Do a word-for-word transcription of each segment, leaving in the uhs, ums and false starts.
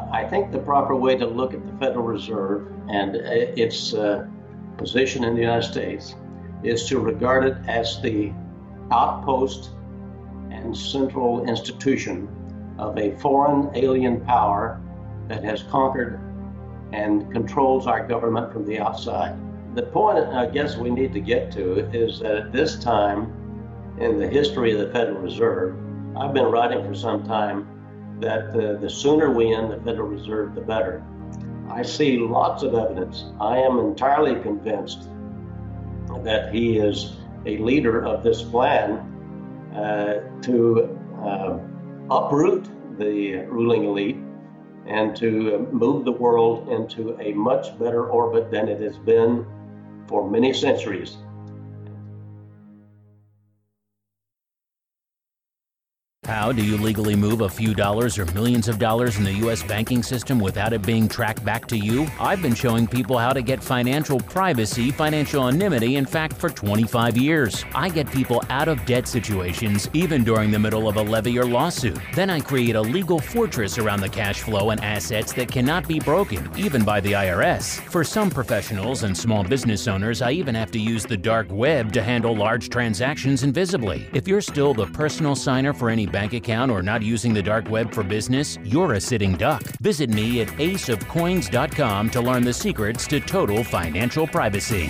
I think the proper way to look at the Federal Reserve and its uh, position in the United States is to regard it as the outpost and central institution of a foreign alien power that has conquered and controls our government from the outside. The point I guess we need to get to is that at this time in the history of the Federal Reserve, I've been writing for some time that the, the sooner we end the Federal Reserve, the better. I see lots of evidence. I am entirely convinced that he is a leader of this plan uh, to uh, uproot the ruling elite and to move the world into a much better orbit than it has been for many centuries. How do you legally move a few dollars or millions of dollars in the U S banking system without it being tracked back to you? I've been showing people how to get financial privacy, financial anonymity, in fact, for twenty-five years. I get people out of debt situations, even during the middle of a levy or lawsuit. Then I create a legal fortress around the cash flow and assets that cannot be broken, even by the I R S. For some professionals and small business owners, I even have to use the dark web to handle large transactions invisibly. If you're still the personal signer for any bank account or not using the dark web for business, you're a sitting duck. Visit me at ace of coins dot com to learn the secrets to total financial privacy.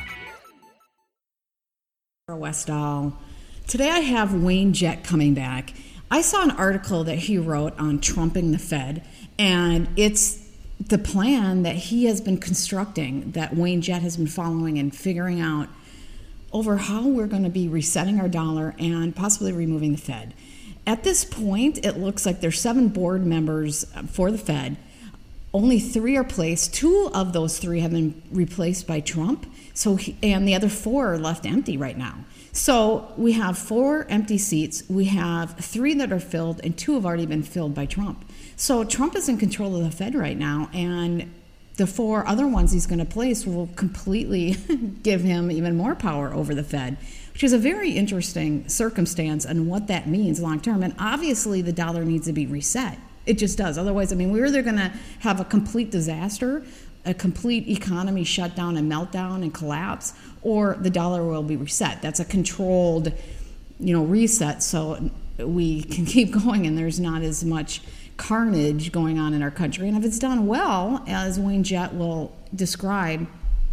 Westall. Today I have Wayne Jett coming back. I saw an article that he wrote on trumping the Fed, and it's the plan that he has been constructing, that Wayne Jett has been following and figuring out over how we're going to be resetting our dollar and possibly removing the Fed. At this point, it looks like there's seven board members for the Fed. Only three are placed. Two of those three have been replaced by Trump, so he, and the other four are left empty right now. So we have four empty seats. We have three that are filled, and two have already been filled by Trump. So Trump is in control of the Fed right now, and the four other ones he's going to place will completely give him even more power over the Fed, which is a very interesting circumstance and what that means long term. And obviously the dollar needs to be reset. It just does. Otherwise, I mean, we're either going to have a complete disaster, a complete economy shutdown and meltdown and collapse, or the dollar will be reset. That's a controlled, you know, reset, so we can keep going and there's not as much carnage going on in our country. And if it's done well, as Wayne Jett will describe,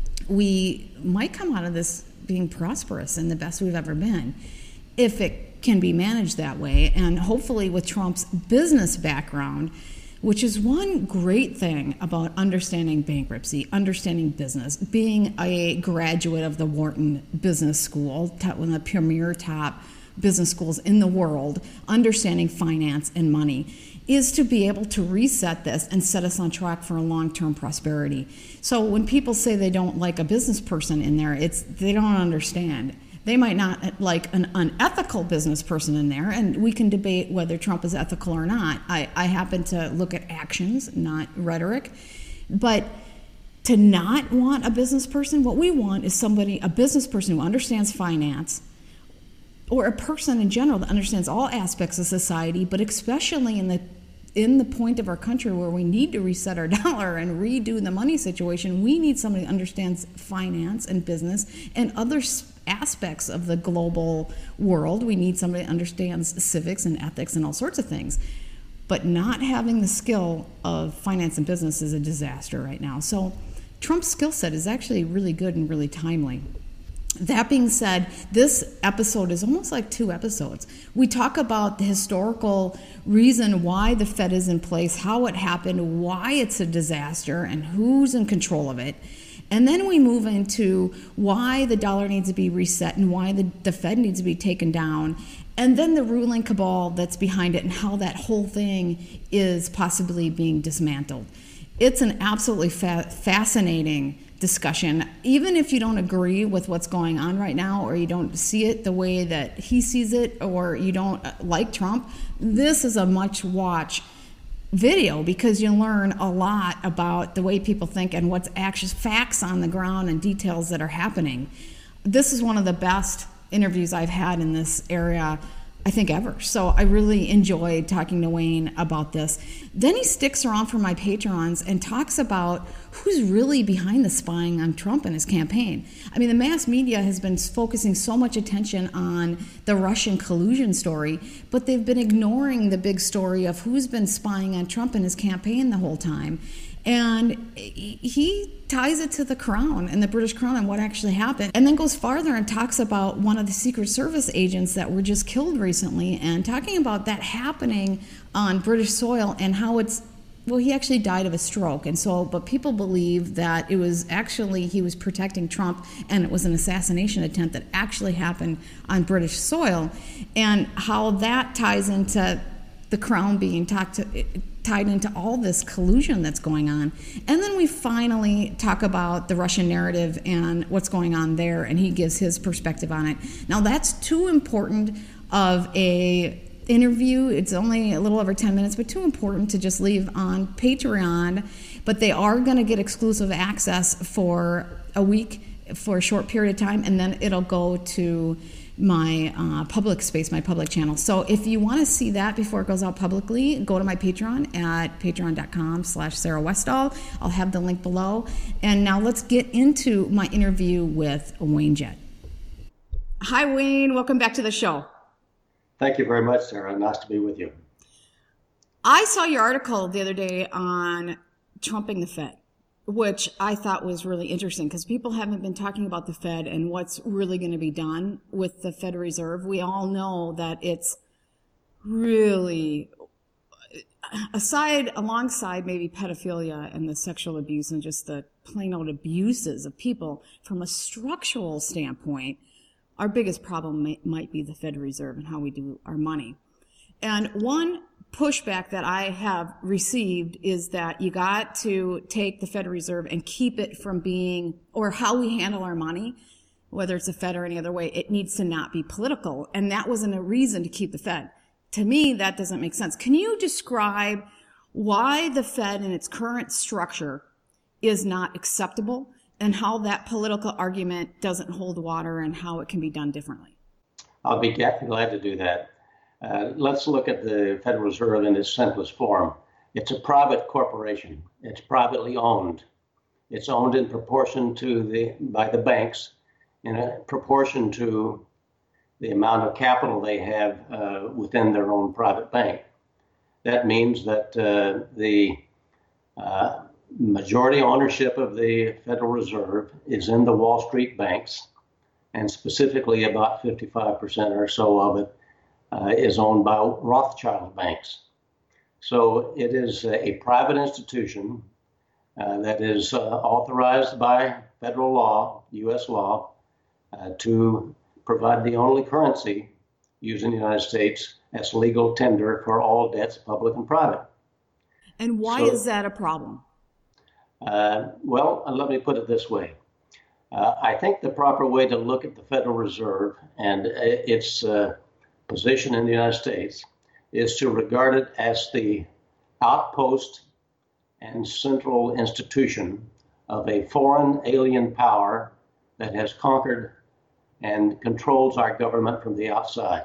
we might come out of this being prosperous and the best we've ever been, if it can be managed that way. And hopefully with Trump's business background, which is one great thing about understanding bankruptcy, understanding business, being a graduate of the Wharton Business School, one of the premier top business schools in the world, understanding finance and money, is to be able to reset this and set us on track for a long-term prosperity. So when people say they don't like a business person in there, it's they don't understand. They might not like an unethical business person in there, and we can debate whether Trump is ethical or not. I, I happen to look at actions, not rhetoric. But to not want a business person, what we want is somebody, a business person who understands finance, or a person in general that understands all aspects of society, but especially in the in the point of our country where we need to reset our dollar and redo the money situation, we need somebody who understands finance and business and other aspects of the global world. We need somebody who understands civics and ethics and all sorts of things. But not having the skill of finance and business is a disaster right now. So Trump's skill set is actually really good and really timely. That being said, this episode is almost like two episodes. We talk about the historical reason why the Fed is in place, how it happened, why it's a disaster, and who's in control of it. And then we move into why the dollar needs to be reset and why the, the Fed needs to be taken down. And then the ruling cabal that's behind it and how that whole thing is possibly being dismantled. It's an absolutely fa- fascinating discussion. Even if you don't agree with what's going on right now, or you don't see it the way that he sees it, or you don't like Trump, this is a much watch video because you learn a lot about the way people think and what's actually facts on the ground and details that are happening. This is one of the best interviews I've had in this area I think, ever. So I really enjoyed talking to Wayne about this. Then he sticks around for my patrons and talks about who's really behind the spying on Trump and his campaign. I mean, the mass media has been focusing so much attention on the Russian collusion story, but they've been ignoring the big story of who's been spying on Trump and his campaign the whole time. And he ties it to the crown and the British crown and what actually happened, and then goes farther and talks about one of the Secret Service agents that were just killed recently, and talking about that happening on British soil and how it's, well, he actually died of a stroke. And so, but people believe that it was actually, he was protecting Trump and it was an assassination attempt that actually happened on British soil, and how that ties into the crown being talked to, tied into all this collusion that's going on. And then we finally talk about the Russian narrative and what's going on there, and he gives his perspective on it. Now, that's too important of a interview. It's only a little over ten minutes, but too important to just leave on Patreon. But they are going to get exclusive access for a week, for a short period of time, and then it'll go to my uh, public space, my public channel. So if you want to see that before it goes out publicly, go to my Patreon at patreon.com slash Sarah Westall. I'll have the link below. And now let's get into my interview with Wayne Jett. Hi, Wayne. Welcome back to the show. Thank you very much, Sarah. Nice to be with you. I saw your article the other day on trumping the Fed, which I thought was really interesting because people haven't been talking about the Fed and what's really going to be done with the Federal Reserve. We all know that it's really, aside, alongside maybe pedophilia and the sexual abuse and just the plain old abuses of people, from a structural standpoint, our biggest problem may, might be the Federal Reserve and how we do our money. And one pushback that I have received is that you got to take the Federal Reserve and keep it from being, or how we handle our money, whether it's the Fed or any other way, it needs to not be political. And that wasn't a reason to keep the Fed. To me, that doesn't make sense. Can you describe why the Fed in its current structure is not acceptable and how that political argument doesn't hold water and how it can be done differently? I'll be glad to do that. Uh, let's look at the Federal Reserve in its simplest form. It's a private corporation. It's privately owned. It's owned in proportion to the by the banks, in a proportion to the amount of capital they have uh, within their own private bank. That means that uh, the uh, majority ownership of the Federal Reserve is in the Wall Street banks, and specifically about fifty-five percent or so of it Uh, is owned by Rothschild banks. So it is a private institution uh, that is uh, authorized by federal law, U S law, uh, to provide the only currency used in the United States as legal tender for all debts, public and private. And why so, is that a problem? Uh, well, let me put it this way. Uh, I think the proper way to look at the Federal Reserve and its uh, position in the United States is to regard it as the outpost and central institution of a foreign alien power that has conquered and controls our government from the outside.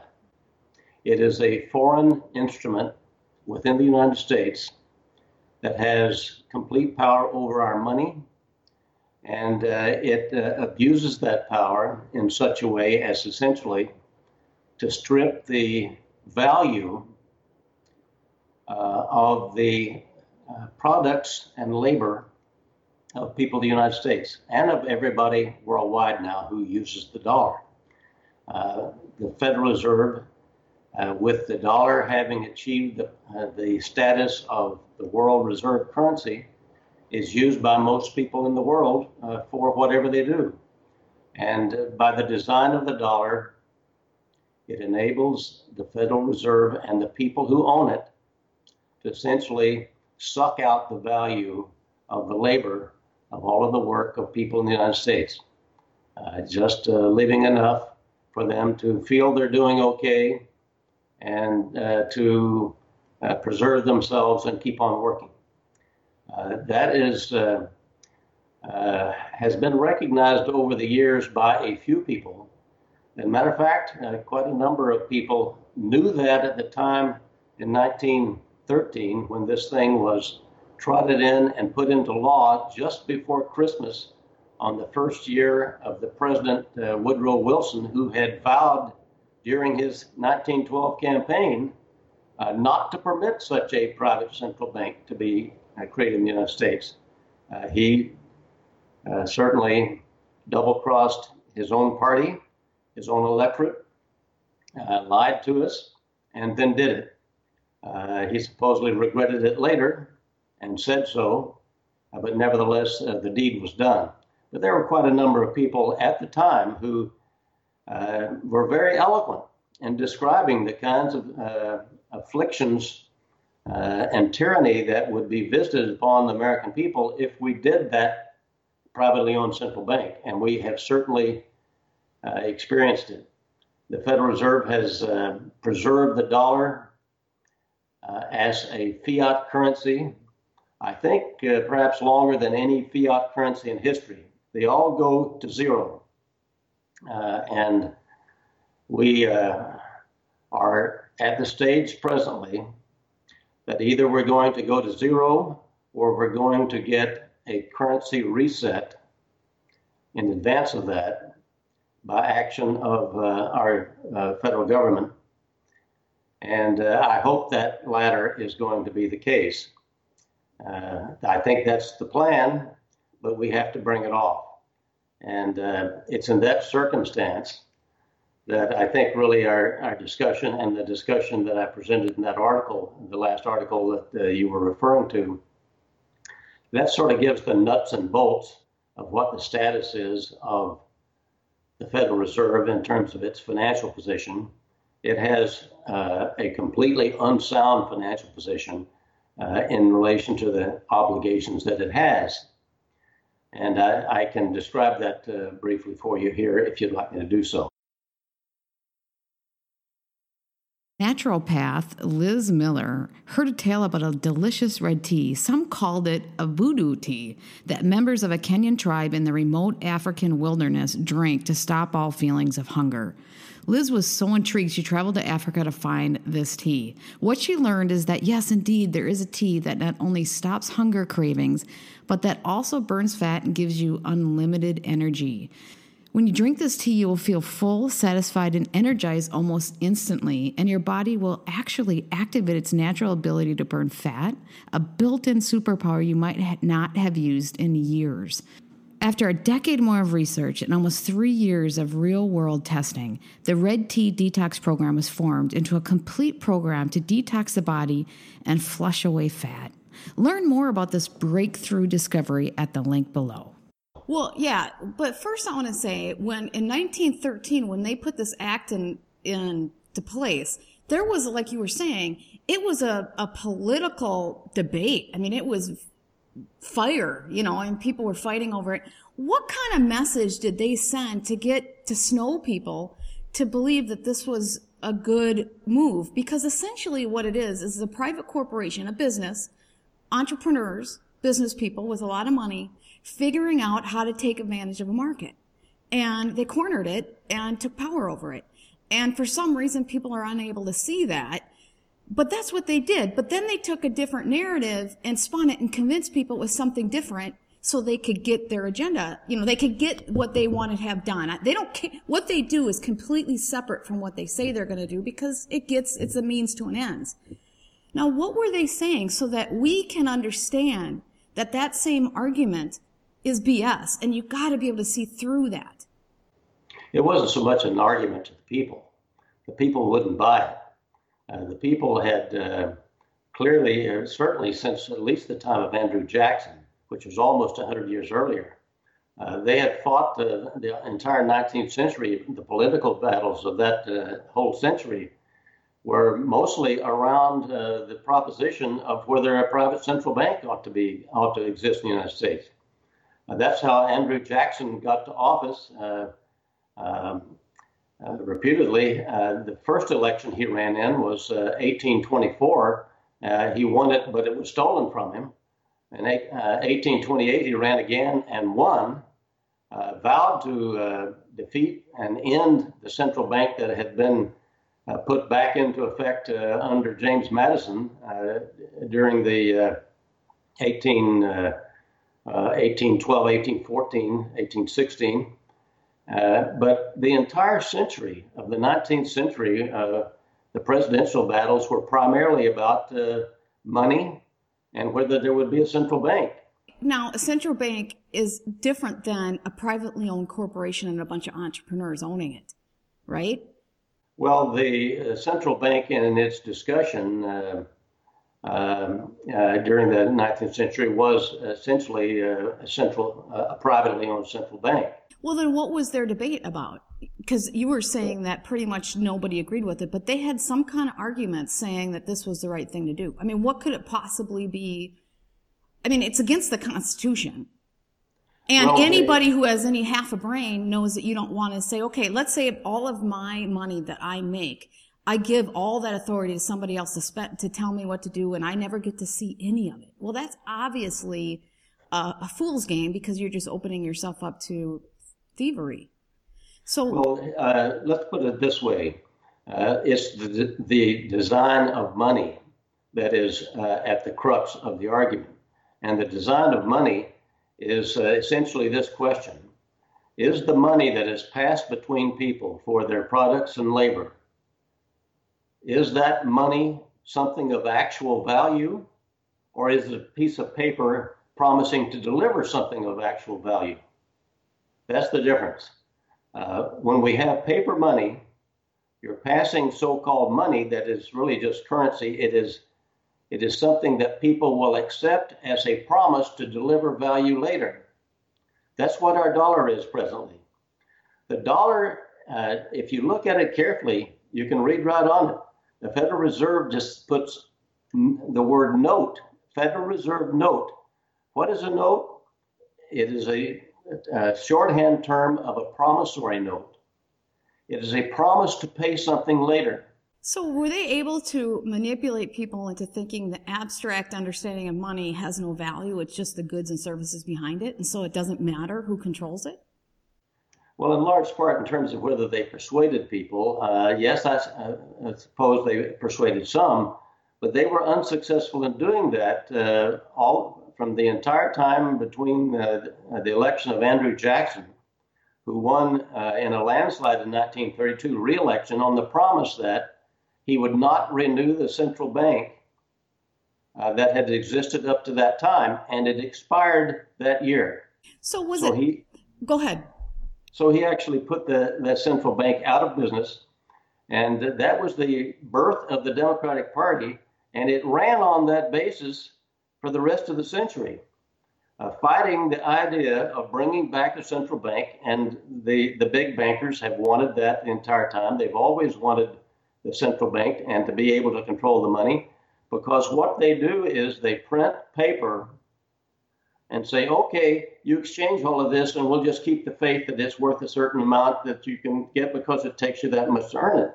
It is a foreign instrument within the United States that has complete power over our money, and uh, it uh, abuses that power in such a way as essentially to strip the value uh, of the uh, products and labor of people in the United States and of everybody worldwide now who uses the dollar. Uh, the Federal Reserve, uh, with the dollar having achieved the, uh, the status of the world reserve currency, is used by most people in the world uh, for whatever they do. And uh, by the design of the dollar, it enables the Federal Reserve and the people who own it to essentially suck out the value of the labor of all of the work of people in the United States, uh, just uh, leaving enough for them to feel they're doing okay and uh, to uh, preserve themselves and keep on working. Uh, that is uh, uh, has been recognized over the years by a few people As a matter of fact, uh, quite a number of people knew that at the time in nineteen thirteen when this thing was trotted in and put into law just before Christmas on the first year of the President uh, Woodrow Wilson, who had vowed during his nineteen twelve campaign uh, not to permit such a private central bank to be uh, created in the United States. Uh, he uh, certainly double-crossed his own party, his own electorate, uh, lied to us, and then did it. Uh, he supposedly regretted it later and said so, uh, but nevertheless, uh, the deed was done. But there were quite a number of people at the time who uh, were very eloquent in describing the kinds of uh, afflictions uh, and tyranny that would be visited upon the American people if we did that privately owned central bank. And we have certainly uh, experienced it. The Federal Reserve has uh, preserved the dollar uh, as a fiat currency, I think uh, perhaps longer than any fiat currency in history. They all go to zero. Uh, and we uh, are at the stage presently that either we're going to go to zero or we're going to get a currency reset in advance of that by action of uh, our uh, federal government. And uh, I hope that latter is going to be the case. Uh, I think that's the plan, but we have to bring it off. And uh, it's in that circumstance that I think really our, our discussion and the discussion that I presented in that article, the last article that uh, you were referring to, that sort of gives the nuts and bolts of what the status is of the Federal Reserve in terms of its financial position. It has uh, a completely unsound financial position uh, in relation to the obligations that it has. And I, I can describe that uh, briefly for you here if you'd like me to do so. Naturopath Liz Miller heard a tale about a delicious red tea. Some called it a voodoo tea that members of a Kenyan tribe in the remote African wilderness drank to stop all feelings of hunger. Liz was so intrigued she traveled to Africa to find this tea. What she learned is that, yes, indeed, there is a tea that not only stops hunger cravings, but that also burns fat and gives you unlimited energy. When you drink this tea, you will feel full, satisfied, and energized almost instantly, and your body will actually activate its natural ability to burn fat, a built-in superpower you might ha- not have used in years. After a decade more of research and almost three years of real-world testing, the Red Tea Detox Program was formed into a complete program to detox the body and flush away fat. Learn more about this breakthrough discovery at the link below. Well, yeah, but first I want to say, when in nineteen thirteen, when they put this act in into place, there was, like you were saying, it was a, a political debate. I mean, it was fire, you know, and people were fighting over it. What kind of message did they send to get to Snow people to believe that this was a good move? Because essentially what it is, is a private corporation, a business, entrepreneurs, business people with a lot of money, figuring out how to take advantage of a market. And they cornered it and took power over it. And for some reason, people are unable to see that. But that's what they did. But then they took a different narrative and spun it and convinced people it was something different so they could get their agenda. You know, they could get what they want to have done. They don't care. What they do is completely separate from what they say they're going to do because it gets, it's a means to an end. Now, what were they saying so that we can understand that that same argument is B S, and you've got to be able to see through that? It wasn't so much an argument to the people. The people wouldn't buy it. Uh, the people had uh, clearly, uh, certainly since at least the time of Andrew Jackson, which was almost one hundred years earlier, uh, they had fought the, the entire nineteenth century. The political battles of that uh, whole century were mostly around uh, the proposition of whether a private central bank ought to be ought to exist in the United States. Uh, that's how Andrew Jackson got to office. Uh, um, uh, reputedly, uh, the first election he ran in was uh, eighteen twenty-four. Uh, he won it, but it was stolen from him. In uh, eighteen twenty-eight, he ran again and won. uh, vowed to uh, defeat and end the central bank that had been uh, put back into effect uh, under James Madison uh, during the uh, eighteen, uh, uh, eighteen twelve, eighteen fourteen, eighteen sixteen. Uh, but the entire century of the nineteenth century, uh, the presidential battles were primarily about uh, money and whether there would be a central bank. Now, a central bank is different than a privately owned corporation and a bunch of entrepreneurs owning it, right? Well, the uh, central bank in its discussion uh, um, uh, during the nineteenth century was essentially uh, a central, uh, a privately owned central bank. Well, then what was their debate about? Because you were saying that pretty much nobody agreed with it, but they had some kind of argument saying that this was the right thing to do. I mean, what could it possibly be? I mean, it's against the Constitution. And well, anybody who has any half a brain knows that you don't want to say, okay, let's say all of my money that I make, I give all that authority to somebody else to, spe- to tell me what to do, and I never get to see any of it. Well, that's obviously a, a fool's game because you're just opening yourself up to thievery. So, well, uh, let's put it this way. Uh, it's the, the design of money that is uh, at the crux of the argument. And the design of money is uh, essentially this question. Is the money that is passed between people for their products and labor, is that money something of actual value, or is it a piece of paper promising to deliver something of actual value? That's the difference. Uh, when we have paper money, you're passing so-called money that is really just currency. It is, it is something that people will accept as a promise to deliver value later. That's what our dollar is presently. The dollar, uh, if you look at it carefully, you can read right on it. The Federal Reserve just puts the word note, Federal Reserve note. What is a note? It is a A shorthand term of a promissory note. It is a promise to pay something later. So were they able to manipulate people into thinking the abstract understanding of money has no value, it's just the goods and services behind it, and so it doesn't matter who controls it? Well, in large part, in terms of whether they persuaded people, uh, yes, I, uh, I suppose they persuaded some, but they were unsuccessful in doing that uh, all from the entire time between uh, the election of Andrew Jackson, who won uh, in a landslide in nineteen thirty-two re-election on the promise that he would not renew the central bank uh, that had existed up to that time, and it expired that year. So was so it? He, go ahead. So he actually put the, the central bank out of business, and that was the birth of the Democratic Party, and it ran on that basis for the rest of the century, uh, fighting the idea of bringing back a central bank. And the, the big bankers have wanted that the entire time. They've always wanted the central bank and to be able to control the money, because what they do is they print paper and say, okay, you exchange all of this and we'll just keep the faith that it's worth a certain amount that you can get because it takes you that much to earn it.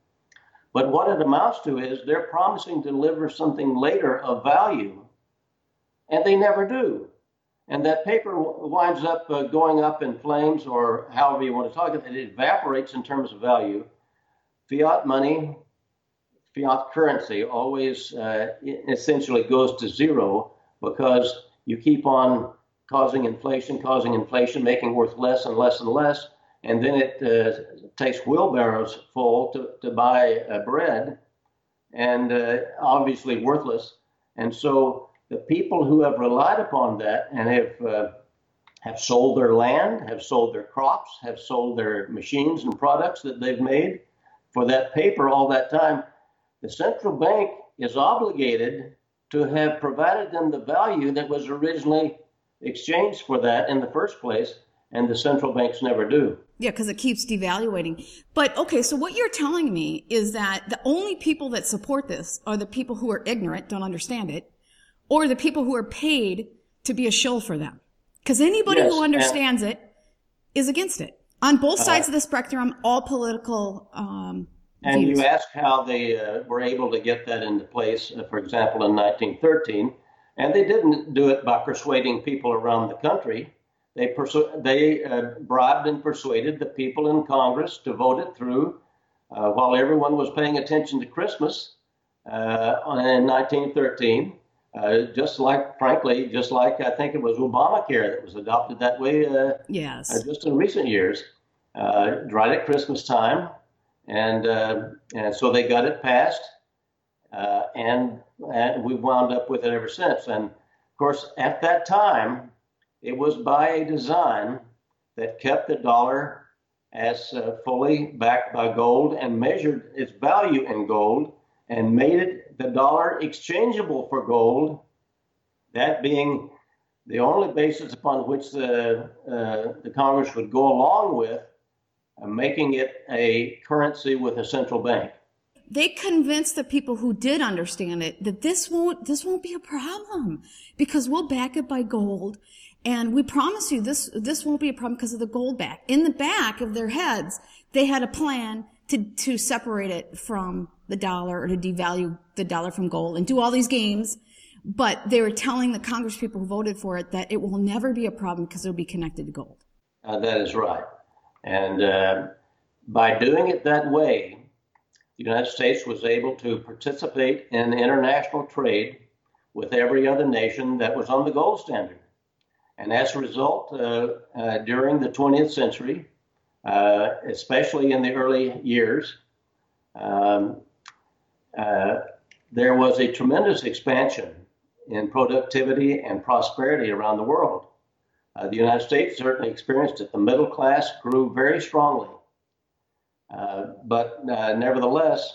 But what it amounts to is they're promising to deliver something later of value, and they never do. And that paper winds up uh, going up in flames, or however you want to talk about it. It evaporates in terms of value. Fiat money, fiat currency always uh, essentially goes to zero because you keep on causing inflation, causing inflation, making worth less and less and less. And then it uh, takes wheelbarrows full to, to buy uh, bread, and uh, obviously worthless. And so the people who have relied upon that and have uh, have sold their land, have sold their crops, have sold their machines and products that they've made for that paper all that time, the central bank is obligated to have provided them the value that was originally exchanged for that in the first place, and the central banks never do. Yeah, because it keeps devaluating. But okay, so what you're telling me is that the only people that support this are the people who are ignorant, don't understand it, or the people who are paid to be a shill for them. Because anybody yes, who understands and, it is against it. On both sides uh, of the spectrum, all political um, And views. You ask how they uh, were able to get that into place, uh, for example, in nineteen thirteen. And they didn't do it by persuading people around the country. they persu- they uh, bribed and persuaded the people in Congress to vote it through uh, while everyone was paying attention to Christmas uh, in nineteen thirteen. Uh, just like, frankly, just like I think it was Obamacare that was adopted that way uh, yes. uh, just in recent years, uh, right at Christmas time. And, uh, and so they got it passed, uh, and, and we wound up with it ever since. And of course, at that time, it was by a design that kept the dollar as uh, fully backed by gold and measured its value in gold and made it the dollar exchangeable for gold, that being the only basis upon which the, uh, the Congress would go along with uh, making it a currency with a central bank. They convinced the people who did understand it that this won't this won't be a problem because we'll back it by gold, and we promise you this this won't be a problem because of the gold back. In the back of their heads, they had a plan to to separate it from the dollar or to devalue the dollar from gold and do all these games. But they were telling the Congress people who voted for it that it will never be a problem because it'll be connected to gold. Uh, that is right. And uh, by doing it that way, the United States was able to participate in international trade with every other nation that was on the gold standard. And as a result, uh, uh, during the twentieth century, uh, especially in the early years, um, uh, there was a tremendous expansion in productivity and prosperity around the world. Uh, the United States certainly experienced it. The middle class grew very strongly. Uh, but uh, nevertheless,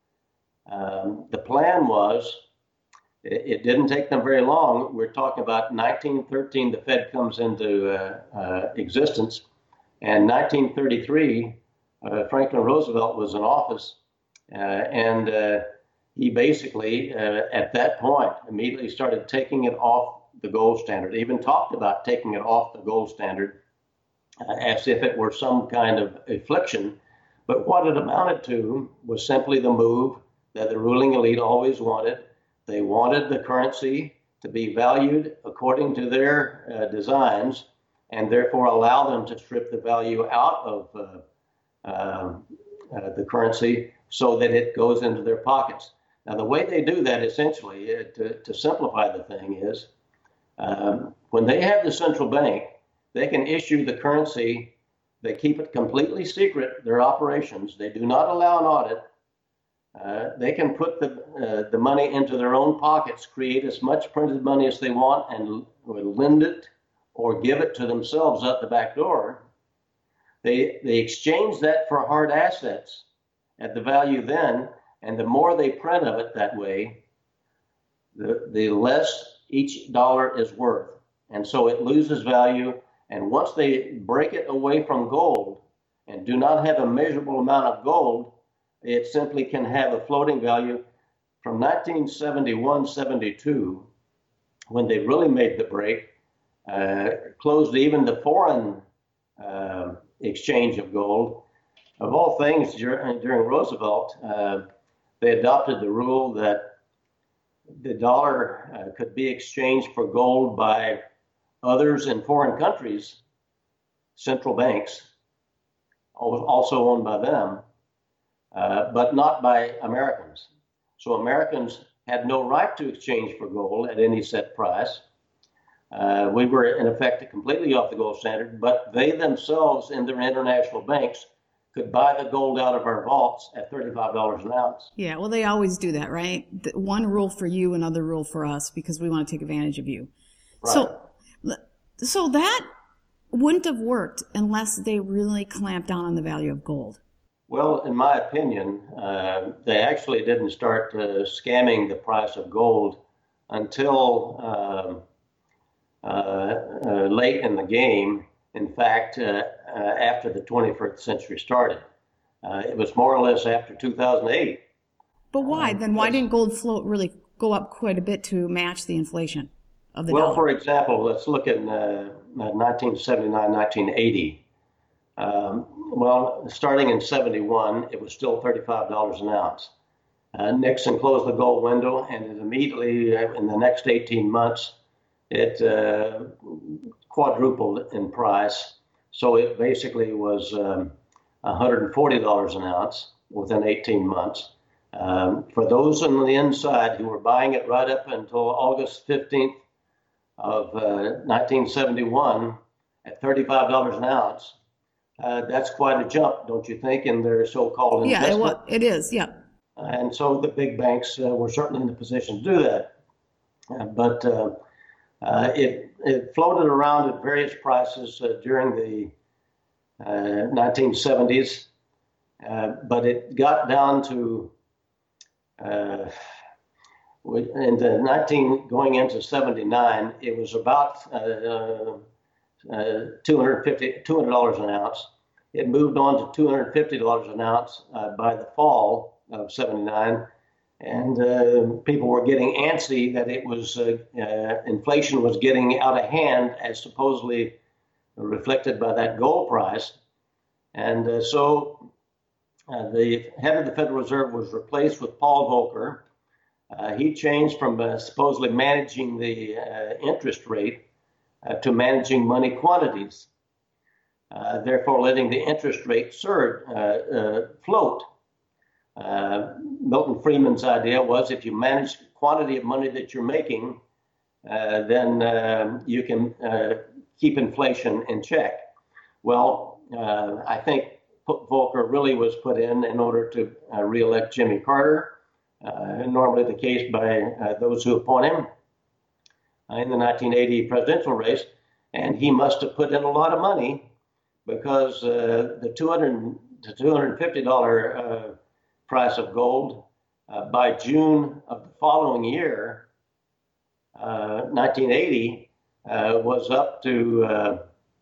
um, the plan was, it, it didn't take them very long. We're talking about nineteen thirteen, the Fed comes into uh, uh, existence. And nineteen thirty-three, uh, Franklin Roosevelt was in office. Uh, and uh, he basically, uh, at that point, immediately started taking it off the gold standard, even talked about taking it off the gold standard uh, as if it were some kind of affliction. But what it amounted to was simply the move that the ruling elite always wanted. They wanted the currency to be valued according to their uh, designs and therefore allow them to strip the value out of uh, uh, uh, the currency so that it goes into their pockets. Now, the way they do that, essentially, uh, to, to simplify the thing, is um, when they have the central bank, they can issue the currency. They keep it completely secret, their operations. They do not allow an audit. Uh, they can put the, uh, the money into their own pockets, create as much printed money as they want, and lend it or give it to themselves out the back door. They, they exchange that for hard assets at the value then, and the more they print of it that way, the, the less each dollar is worth. And so it loses value. And once they break it away from gold and do not have a measurable amount of gold, it simply can have a floating value. From nineteen seventy-one seventy-two, when they really made the break, uh, closed even the foreign uh, exchange of gold. Of all things, during, during Roosevelt, uh, they adopted the rule that the dollar uh, could be exchanged for gold by others in foreign countries, central banks, also owned by them, uh, but not by Americans. So Americans had no right to exchange for gold at any set price. Uh, we were, in effect, completely off the gold standard, but they themselves, in their international banks, could buy the gold out of our vaults at thirty-five dollars an ounce. Yeah, well, they always do that, right? The one rule for you, another rule for us, because we want to take advantage of you. Right. So, so that wouldn't have worked unless they really clamped down on the value of gold. Well, in my opinion, uh, they actually didn't start uh, scamming the price of gold until uh, uh, uh, late in the game. In fact, uh, uh, after the twenty-first century started. Uh, it was more or less after two thousand eight. But why? Uh, then why didn't gold float really go up quite a bit to match the inflation of the well, dollar? for example, let's look at uh, nineteen seventy-nine, nineteen eighty. Um, well, starting in seventy-one, it was still thirty-five dollars an ounce. Uh, Nixon closed the gold window, and it immediately, uh, in the next eighteen months, it uh, quadrupled in price. So it basically was um, one hundred forty dollars an ounce within eighteen months. Um, for those on the inside who were buying it right up until August fifteenth of uh, nineteen seventy-one at thirty-five dollars an ounce, uh, that's quite a jump, don't you think, in their so-called Yeah, investment? it, wa- it is. Yeah. And so the big banks uh, were certainly in the position to do that. Uh, but uh, uh, it, it floated around at various prices uh, during the uh, nineteen seventies, uh, but it got down to uh, in the nineteen going into seventy-nine, it was about uh, uh, two hundred fifty, two hundred dollars an ounce. It moved on to two hundred fifty dollars an ounce uh, by the fall of seventy-nine, and uh, people were getting antsy that it was uh, uh, inflation was getting out of hand, as supposedly reflected by that gold price. And uh, so uh, the head of the Federal Reserve was replaced with Paul Volcker. Uh, he changed from uh, supposedly managing the uh, interest rate uh, to managing money quantities, uh, therefore letting the interest rate surge, uh, uh, float. Uh, Milton Friedman's idea was if you manage the quantity of money that you're making, uh, then uh, you can uh, keep inflation in check. Well, uh, I think Volcker really was put in in order to uh, re-elect Jimmy Carter, uh, normally the case by uh, those who appoint him uh, in the nineteen eighty presidential race. And he must have put in a lot of money because uh, the two hundred to two hundred fifty dollars uh, price of gold uh, by June of the following year, uh, nineteen eighty, uh, was up to, uh,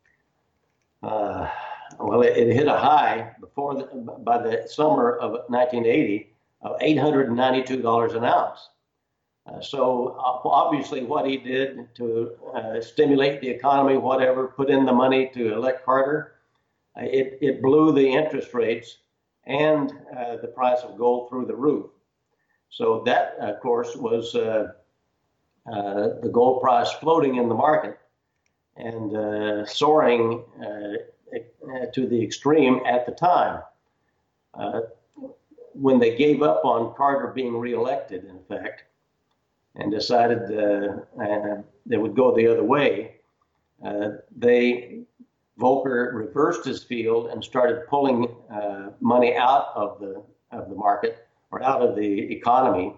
uh, well, it, it hit a high before the, by the summer of nineteen eighty of eight hundred ninety-two dollars an ounce. Uh, so uh, obviously what he did to uh, stimulate the economy, whatever, put in the money to elect Carter, uh, it, it blew the interest rates and uh, the price of gold through the roof. So that, of course, was uh, uh, the gold price floating in the market and uh, soaring uh, to the extreme at the time. Uh, when they gave up on Carter being reelected, in effect, and decided uh, uh, they would go the other way, uh, they Volcker reversed his field and started pulling uh, money out of the of the market or out of the economy,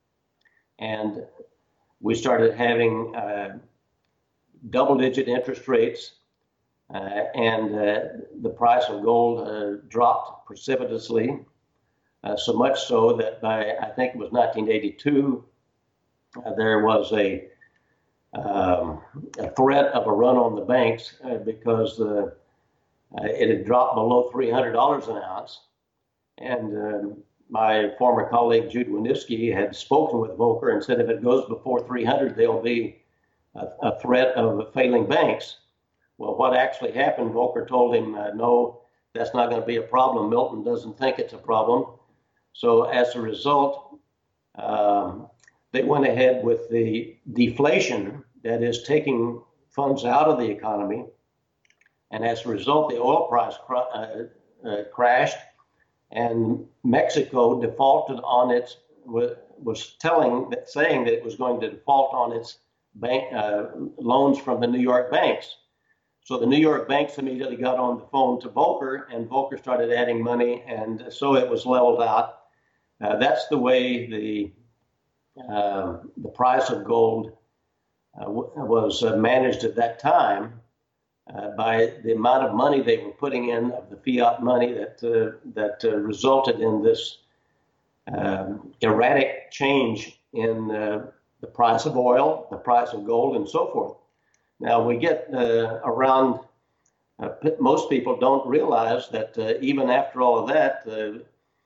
and we started having uh, double-digit interest rates, uh, and uh, the price of gold uh, dropped precipitously, uh, so much so that by I think it was nineteen eighty-two, uh, there was a Um, a threat of a run on the banks uh, because uh, uh, it had dropped below three hundred dollars an ounce. And um, my former colleague, Jude Winniski, had spoken with Volcker and said if it goes before three hundred, there'll be a, a threat of failing banks. Well, what actually happened, Volcker told him, uh, no, that's not going to be a problem. Milton doesn't think it's a problem. So as a result, um, they went ahead with the deflation, that is taking funds out of the economy. And as a result, the oil price cr- uh, uh, crashed, and Mexico defaulted on its, was, was telling, that, saying that it was going to default on its bank uh, loans from the New York banks. So the New York banks immediately got on the phone to Volcker, and Volcker started adding money, and so it was leveled out. Uh, that's the way the Uh, the price of gold uh, w- was uh, managed at that time uh, by the amount of money they were putting in of the fiat money that uh, that uh, resulted in this um, erratic change in uh, the price of oil, the price of gold, and so forth. Now we get uh, around. Uh, most people don't realize that uh, even after all of that, uh,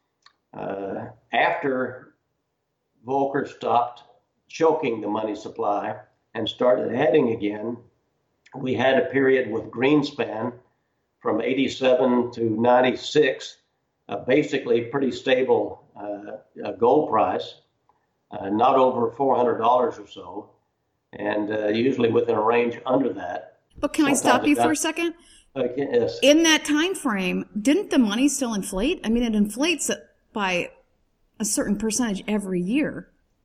uh, after Volcker stopped choking the money supply and started adding again, we had a period with Greenspan from eighty-seven to ninety-six, uh, basically pretty stable uh, gold price, uh, not over four hundred dollars or so, and uh, usually within a range under that. But can I stop you for a second? Okay, yes. In that time frame, didn't the money still inflate? I mean, it inflates by a certain percentage every year.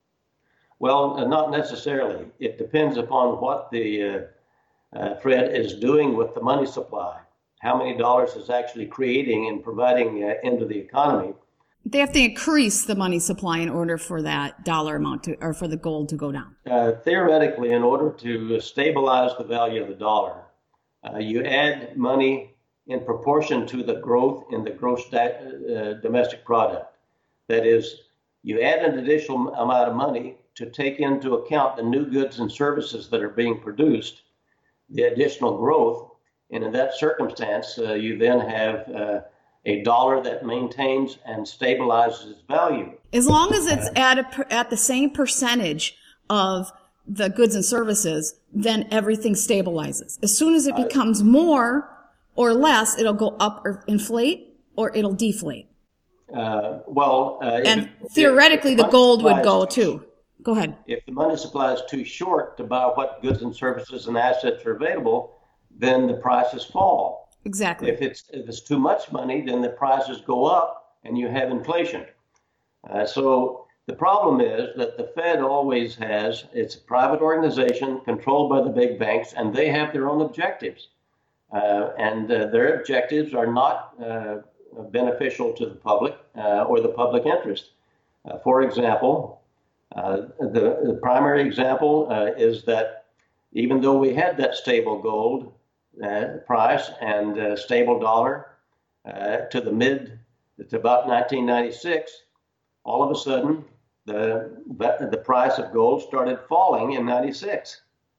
Well, uh, not necessarily. It depends upon what the uh, uh, Fed is doing with the money supply, how many dollars is actually creating and providing uh, into the economy. They have to increase the money supply in order for that dollar amount to, or for the gold to go down. Uh, theoretically, in order to stabilize the value of the dollar, uh, you add money in proportion to the growth in the gross da- uh, domestic product. That is, you add an additional amount of money to take into account the new goods and services that are being produced, the additional growth, and in that circumstance, uh, you then have uh, a dollar that maintains and stabilizes its value. As long as it's at a, at the same percentage of the goods and services, then everything stabilizes. As soon as it becomes more or less, it'll go up or inflate, or it'll deflate. Uh, well, uh, and if, theoretically, if the gold would is, go too. Go ahead. If the money supply is too short to buy what goods and services and assets are available, then the prices fall. Exactly. If it's if it's too much money, then the prices go up and you have inflation. Uh, so the problem is that the Fed always has, it's a private organization controlled by the big banks, and they have their own objectives. Uh, and uh, their objectives are not uh, beneficial to the public uh, or the public interest. Uh, for example, uh, the, the primary example uh, is that even though we had that stable gold uh, price and uh, stable dollar uh, to the mid, to about nineteen ninety-six, all of a sudden the the price of gold started falling in ninety-six.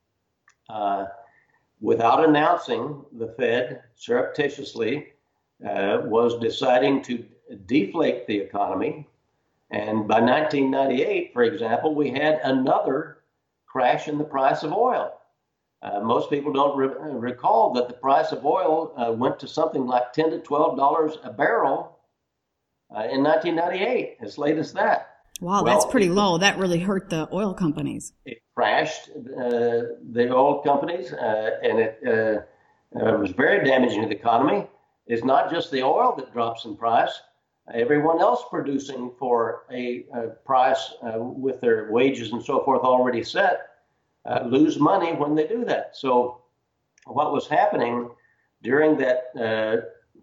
Uh, without announcing, the Fed surreptitiously uh, was deciding to deflate the economy. And by nineteen ninety-eight, for example, we had another crash in the price of oil. Uh, most people don't re- recall that the price of oil uh, went to something like ten to twelve dollars a barrel uh, in nineteen ninety-eight, as late as that. Wow, well, that's pretty it, low. That really hurt the oil companies. It crashed uh, the oil companies, uh, and it uh, uh, was very damaging to the economy. It's not just the oil that drops in price. Everyone else producing for a, a price uh, with their wages and so forth already set uh, lose money when they do that. So what was happening during that uh,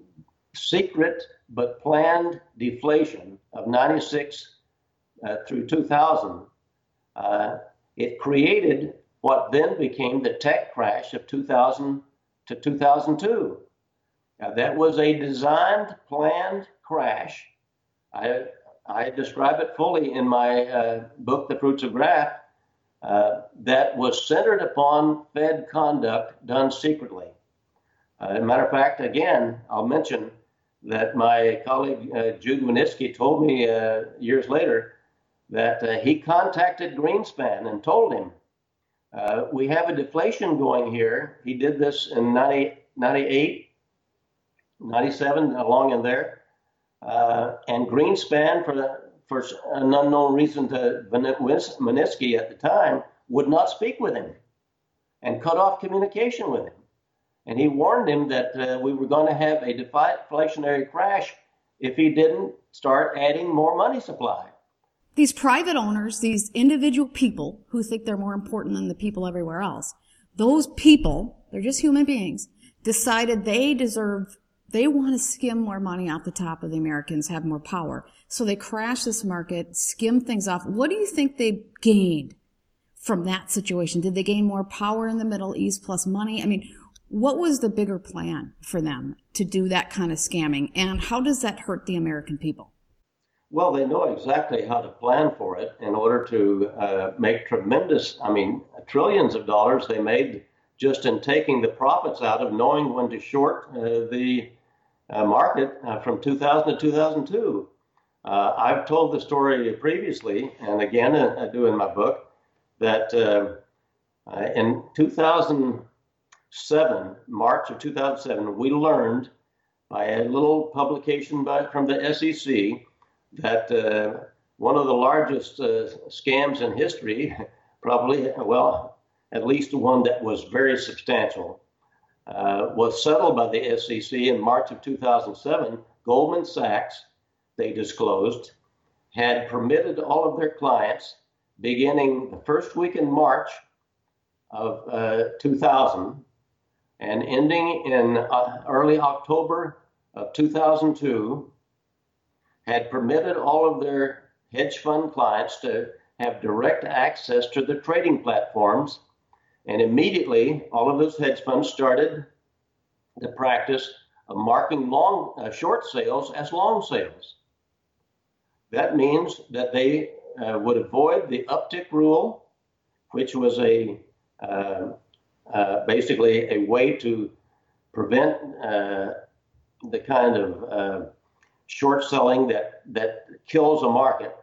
secret but planned deflation of ninety-six uh, through two thousand, uh, it created what then became the tech crash of two thousand to two thousand two. Now, that was a designed, planned crash. I, I describe it fully in my uh, book, The Fruits of Graft, uh, that was centered upon Fed conduct done secretly. Uh, as a matter of fact, again, I'll mention that my colleague uh, Jude Wanniski told me uh, years later that uh, he contacted Greenspan and told him, uh, we have a deflation going here. He did this in ninety, ninety-eight, ninety-seven, along in there. Uh, and Greenspan, for the, for an unknown reason to Wanniski at the time, would not speak with him and cut off communication with him. And he warned him that uh, we were going to have a deflationary crash if he didn't start adding more money supply. These private owners, these individual people who think they're more important than the people everywhere else, those people, they're just human beings, decided they deserve, they want to skim more money off the top of the Americans, have more power. So they crash this market, skim things off. What do you think they gained from that situation? Did they gain more power in the Middle East plus money? I mean, what was the bigger plan for them to do that kind of scamming? And how does that hurt the American people? Well, they know exactly how to plan for it in order to uh, make tremendous, I mean, trillions of dollars they made just in taking the profits out of knowing when to short uh, the uh, market uh, from two thousand to two thousand two. Uh, I've told the story previously, and again, I do in my book, that uh, uh, in two thousand seven, March of two thousand seven, we learned by a little publication by, from the S E C that uh, one of the largest uh, scams in history, probably, well, at least one that was very substantial, uh, was settled by the S E C in March of two thousand seven. Goldman Sachs, they disclosed, had permitted all of their clients beginning the first week in March of uh, two thousand and ending in uh, early October of two thousand two, had permitted all of their hedge fund clients to have direct access to the trading platforms. And immediately, all of those hedge funds started the practice of marking long, uh, short sales as long sales. That means that they uh, would avoid the uptick rule, which was a uh, uh, basically a way to prevent uh, the kind of uh, short selling that that kills a market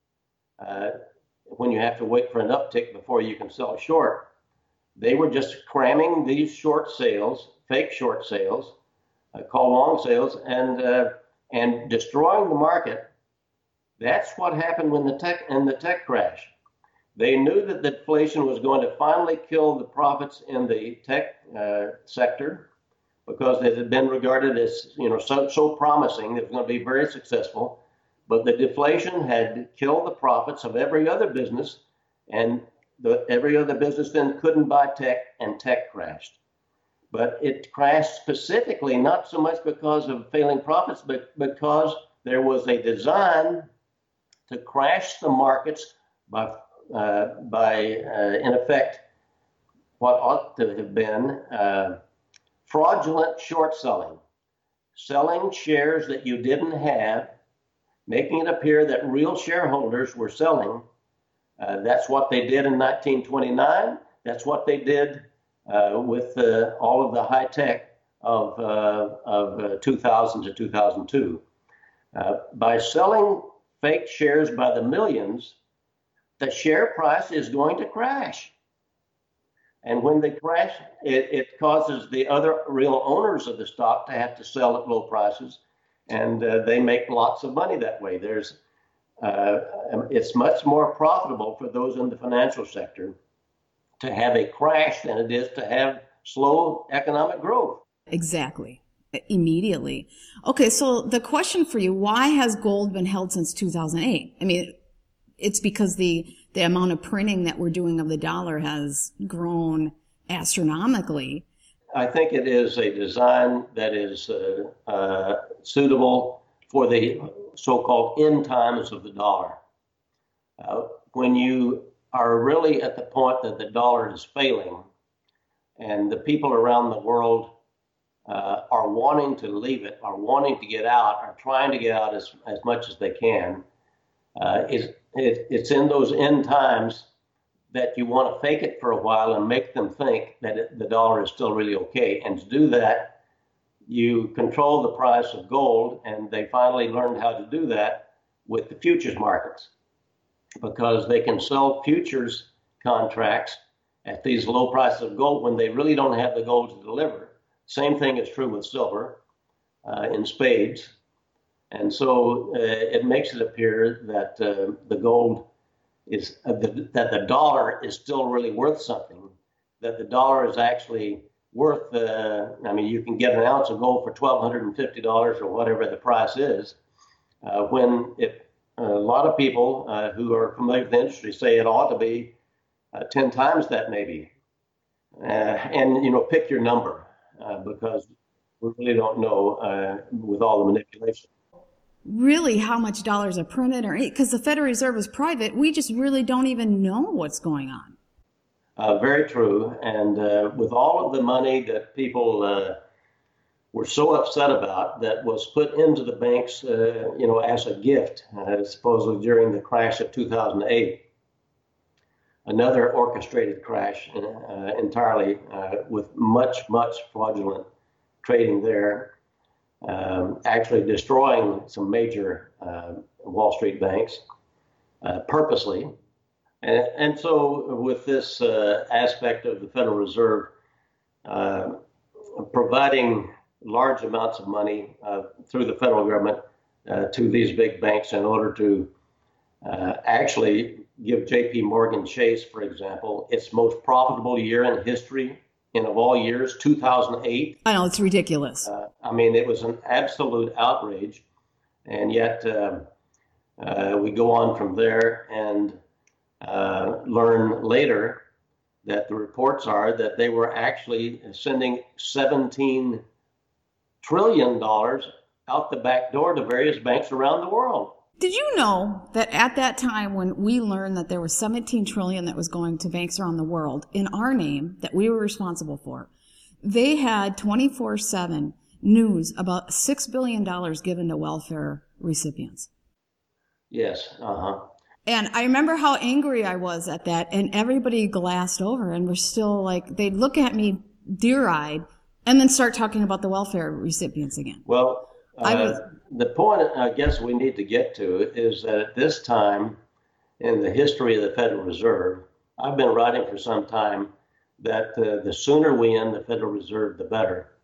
uh, when you have to wait for an uptick before you can sell short. They were just cramming these short sales, fake short sales, uh, called long sales, and uh, and destroying the market. That's what happened when the tech in the tech crash. They knew that the deflation was going to finally kill the profits in the tech uh, sector, because it had been regarded as, you know, so, so promising that it was going to be very successful. But the deflation had killed the profits of every other business, and the, every other business then couldn't buy tech, and tech crashed. But it crashed specifically not so much because of failing profits, but because there was a design to crash the markets by, uh, by uh, in effect, what ought to have been uh, fraudulent short selling, selling shares that you didn't have, making it appear that real shareholders were selling. Uh, that's what they did in nineteen twenty-nine. That's what they did uh, with uh, all of the high tech of, uh, of uh, two thousand to two thousand two. Uh, by selling fake shares by the millions, the share price is going to crash. And when they crash, it, it causes the other real owners of the stock to have to sell at low prices, and uh, they make lots of money that way. There's, uh, it's much more profitable for those in the financial sector to have a crash than it is to have slow economic growth. Exactly. Immediately. Okay, so the question for you, why has gold been held since two thousand eight? I mean, it's because the the amount of printing that we're doing of the dollar has grown astronomically. I think it is a design that is uh, uh, suitable for the so-called end times of the dollar. Uh, when you are really at the point that the dollar is failing and the people around the world uh, are wanting to leave it, are wanting to get out, are trying to get out as, as much as they can, uh, is it, it's in those end times that you want to fake it for a while and make them think that it, the dollar is still really okay. And to do that, you control the price of gold, and they finally learned how to do that with the futures markets, because they can sell futures contracts at these low prices of gold when they really don't have the gold to deliver. Same thing is true with silver uh, in spades. And so uh, it makes it appear that uh, the gold is, uh, the, that the dollar is still really worth something, that the dollar is actually worth, uh, I mean, you can get an ounce of gold for twelve hundred fifty dollars or whatever the price is, uh, when it, a lot of people uh, who are familiar with the industry say it ought to be uh, ten times that maybe. Uh, and, you know, pick your number uh, because we really don't know uh, with all the manipulation. Really how much dollars are printed, or because the Federal Reserve is private, we just really don't even know what's going on. Uh, very true. And uh, with all of the money that people uh, were so upset about that was put into the banks, uh, you know, as a gift, uh, supposedly during the crash of two thousand eight, another orchestrated crash uh, entirely uh, with much, much fraudulent trading there. Um, actually destroying some major uh, Wall Street banks uh, purposely. And, and so with this uh, aspect of the Federal Reserve uh, providing large amounts of money uh, through the federal government uh, to these big banks in order to uh, actually give J P Morgan Chase, for example, its most profitable year in history and of all years, two thousand eight. I know, it's ridiculous. Uh, I mean, it was an absolute outrage. And yet uh, uh, we go on from there and uh, learn later that the reports are that they were actually sending seventeen trillion dollars out the back door to various banks around the world. Did you know that at that time when we learned that there was seventeen trillion that was going to banks around the world in our name that we were responsible for, they had twenty-four seven news about six billion dollars given to welfare recipients? Yes. Uh-huh. And I remember how angry I was at that, and everybody glassed over and were still like, they'd look at me deer-eyed and then start talking about the welfare recipients again. Well, uh, I was, the point I guess we need to get to is that at this time in the history of the Federal Reserve, I've been writing for some time that uh, the sooner we end the Federal Reserve, the better.